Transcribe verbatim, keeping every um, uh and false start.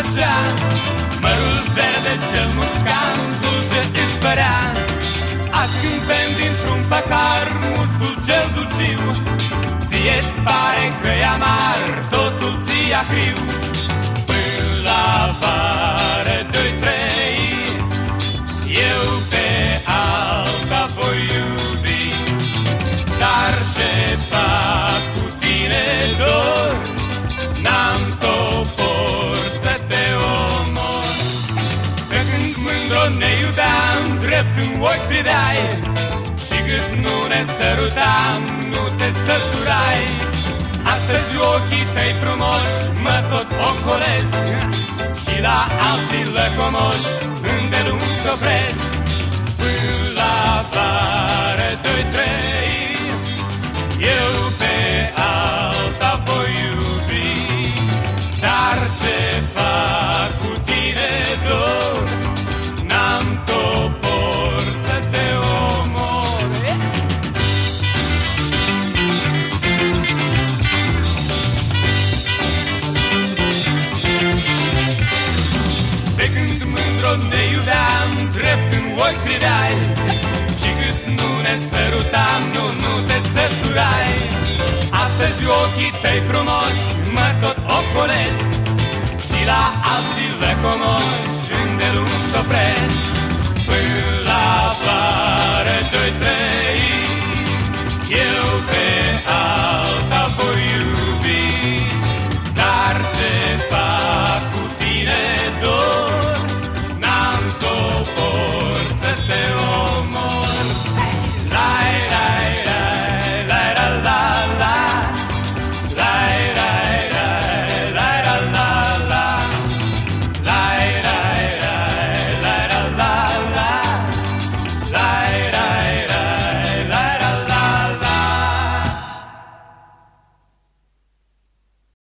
plăcea, mărul verde cel mușcan dulce îți părea. Azi când bem dintr-un păcar mustul cel dulciu, ție-ți pare că-i amar, totul ți-i acriu. Până la vară, doi, trei, eu pe alta voi iubi. Dar ce fac cu tine dor, n-am topor să te omor. Pe când mândro ne iubeam, drept în ochi priveai, și cât nu ne sărutam, nu te săturai. Astăzi ochii tăi frumoși mă tot ocolesc, și la alții lăcomoși îndelung s-opresc. Până la vară, doi, trei, eu pe alta voi iubi. Dar ce fac cu tine dor, n-am topor să te omor. Pe când mândro ne iubeam, drept în ochi priveai, și cât nu ne sărutam, nu, nu te săturai. Astăzi ochii tăi frumoși mă tot ocolesc, și la alții lăcomoși îndelung s-opresc. Până la vară, doi, trei, eu